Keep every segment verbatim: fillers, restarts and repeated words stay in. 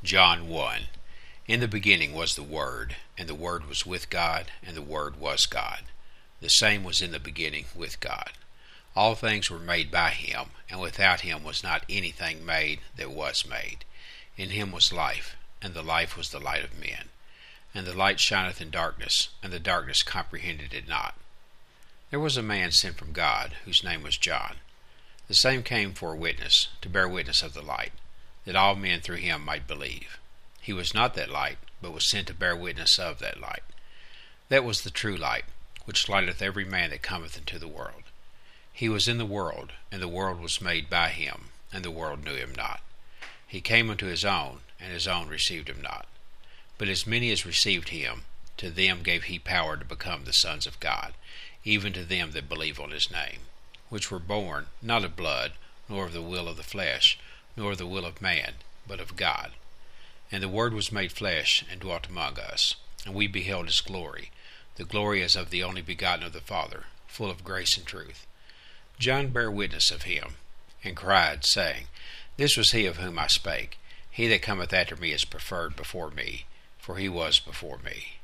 John one. In the beginning was the Word, and the Word was with God, and the Word was God. The same was in the beginning with God. All things were made by him, and without him was not anything made that was made. In him was life, and the life was the light of men. And the light shineth in darkness, and the darkness comprehended it not. There was a man sent from God, whose name was John. The same came for a witness, to bear witness of the light, that all men through him might believe. He was not that light, but was sent to bear witness of that light. That was the true light, which lighteth every man that cometh into the world. He was in the world, and the world was made by him, and the world knew him not. He came unto his own, and his own received him not. But as many as received him, to them gave he power to become the sons of God, even to them that believe on his name, which were born not of blood, nor of the will of the flesh, nor of the will of man, but of God. And the Word was made flesh, and dwelt among us, and we beheld his glory, the glory as of the only begotten of the Father, full of grace and truth. John bare witness of him, and cried, saying, This was he of whom I spake. He that cometh after me is preferred before me, for he was before me.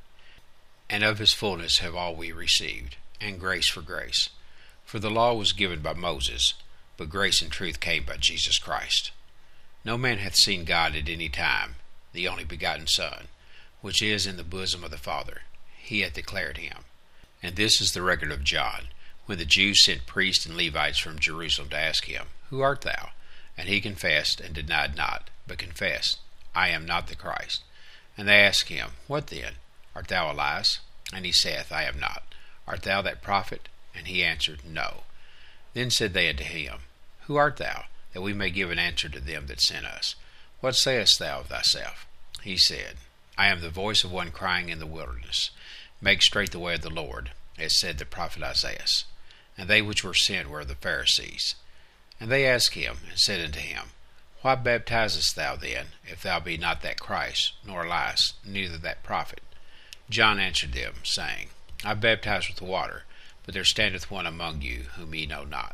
And of his fullness have all we received, and grace for grace. For the law was given by Moses, but grace and truth came by Jesus Christ. No man hath seen God at any time, the only begotten Son, which is in the bosom of the Father. He hath declared him. And this is the record of John, when the Jews sent priests and Levites from Jerusalem to ask him, Who art thou? And he confessed, and denied not, but confessed, I am not the Christ. And they asked him, What then? Art thou Elias? And he saith, I am not. Art thou that prophet? And he answered, No. Then said they unto him, Who art thou? That we may give an answer to them that sent us. What sayest thou of thyself? He said, I am the voice of one crying in the wilderness, Make straight the way of the Lord, as said the prophet Isaiah. And they which were sent were the Pharisees. And they asked him, and said unto him, Why baptizest thou then, if thou be not that Christ, nor Elias, neither that prophet? John answered them, saying, I baptize with water, but there standeth one among you, whom ye know not.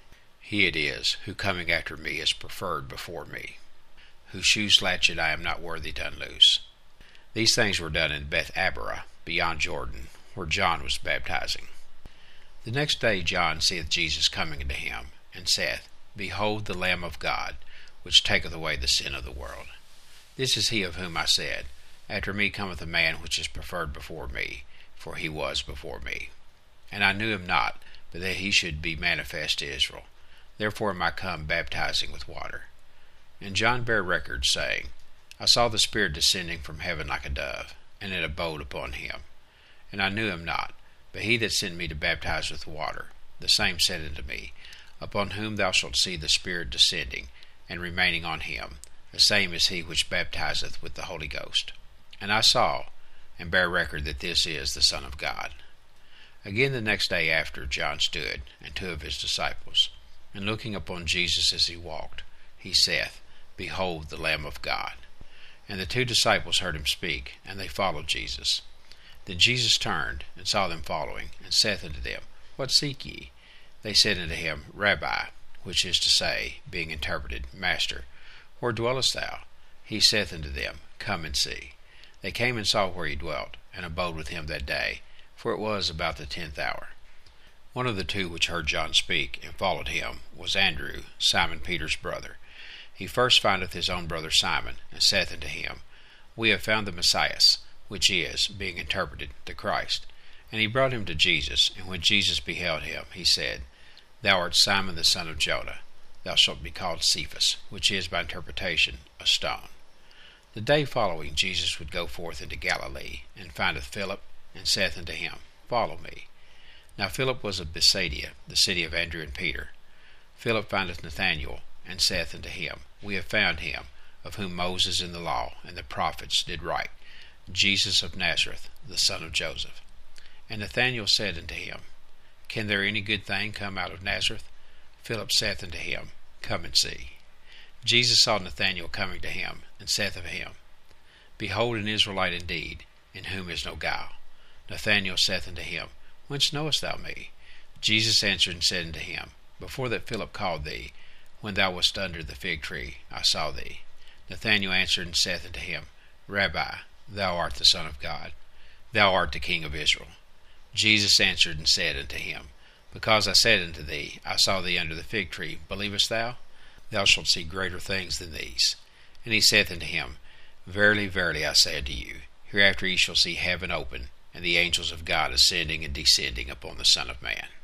He it is, who coming after me is preferred before me, whose shoes latchet I am not worthy to unloose. These things were done in Beth Aberah, beyond Jordan, where John was baptizing. The next day John seeth Jesus coming unto him, and saith, Behold the Lamb of God, which taketh away the sin of the world. This is he of whom I said, After me cometh a man which is preferred before me, for he was before me. And I knew him not, but that he should be manifest to Israel. Therefore am I come baptizing with water. And John bare record, saying, I saw the Spirit descending from heaven like a dove, and it abode upon him. And I knew him not, but he that sent me to baptize with water, the same said unto me, Upon whom thou shalt see the Spirit descending, and remaining on him, the same is he which baptizeth with the Holy Ghost. And I saw, and bare record that this is the Son of God. Again the next day after John stood, and two of his disciples, and looking upon Jesus as he walked, he saith, Behold the Lamb of God. And the two disciples heard him speak, and they followed Jesus. Then Jesus turned, and saw them following, and saith unto them, What seek ye? They said unto him, Rabbi, which is to say, being interpreted, Master, where dwellest thou? He saith unto them, Come and see. They came and saw where he dwelt, and abode with him that day, for it was about the tenth hour. One of the two which heard John speak, and followed him, was Andrew, Simon Peter's brother. He first findeth his own brother Simon, and saith unto him, We have found the Messiah, which is, being interpreted, the Christ. And he brought him to Jesus, and when Jesus beheld him, he said, Thou art Simon the son of Jonah. Thou shalt be called Cephas, which is by interpretation a stone. The day following Jesus would go forth into Galilee, and findeth Philip, and saith unto him, Follow me. Now Philip was of Bethsaida, the city of Andrew and Peter. Philip findeth Nathanael, and saith unto him, We have found him, of whom Moses in the law and the prophets did write, Jesus of Nazareth, the son of Joseph. And Nathanael said unto him, Can there any good thing come out of Nazareth? Philip saith unto him, Come and see. Jesus saw Nathanael coming to him, and saith of him, Behold an Israelite indeed, in whom is no guile. Nathanael saith unto him, Whence knowest thou me? Jesus answered and said unto him, Before that Philip called thee, when thou wast under the fig tree, I saw thee. Nathanael answered and saith unto him, Rabbi, thou art the Son of God, thou art the King of Israel. Jesus answered and said unto him, Because I said unto thee, I saw thee under the fig tree, believest thou? Thou shalt see greater things than these. And he saith unto him, Verily, verily, I say unto you, hereafter ye shall see heaven open, and the angels of God ascending and descending upon the Son of Man.